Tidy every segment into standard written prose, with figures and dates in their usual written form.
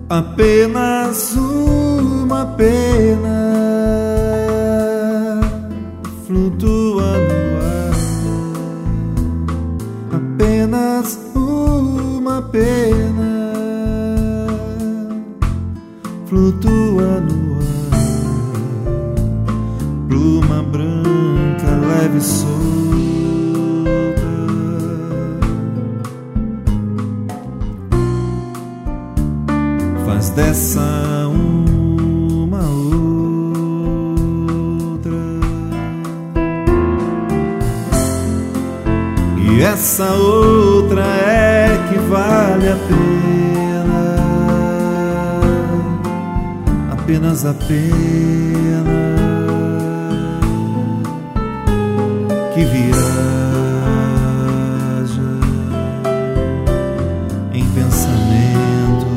Apenas uma pena flutua no ar. Apenas uma pena flutua no ar. Pluma branca, leve e solta, faz dessa uma outra, e essa outra é que vale a pena, apenas a pena que viaja em pensamentos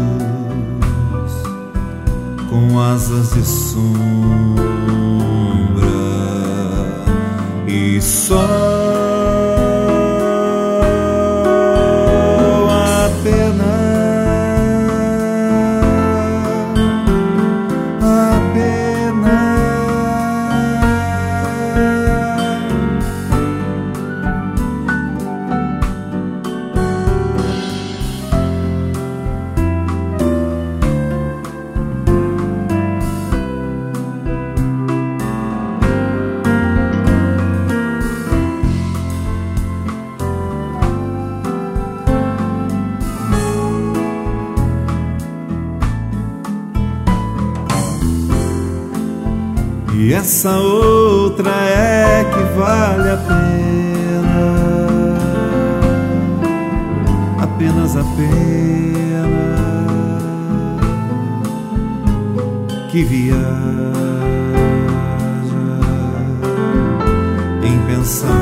com asas de sombra e sol. E essa outra é que vale a pena, apenas a pena que viaja em pensamento